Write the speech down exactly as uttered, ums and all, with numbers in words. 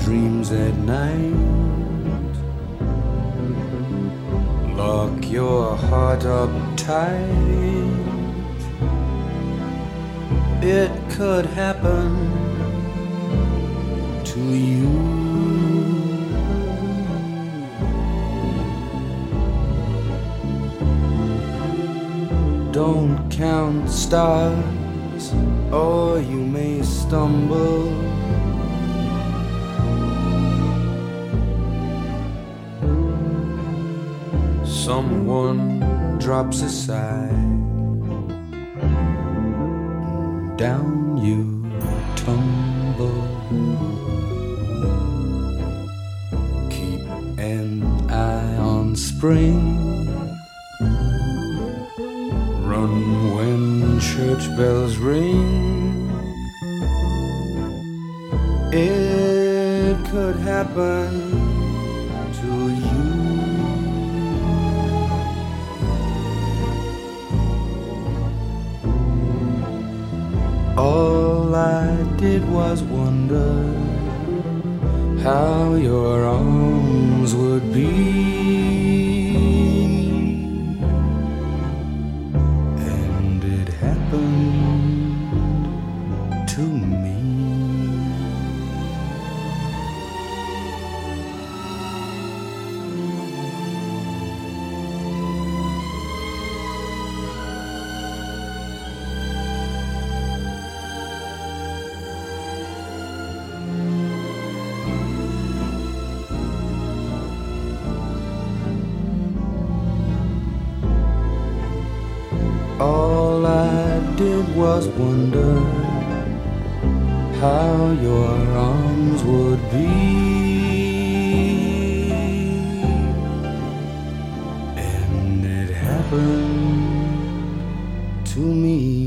dreams at night. Lock your heart up tight. It could happen to you. Don't count stars, or you may stumble. Someone drops a sigh, down you tumble. Keep an eye on spring. Run when church bells ring. It could happen to you. All I did was wonder how your arms would be. To me, all I did was wonder how your arms would be, and it happened to me.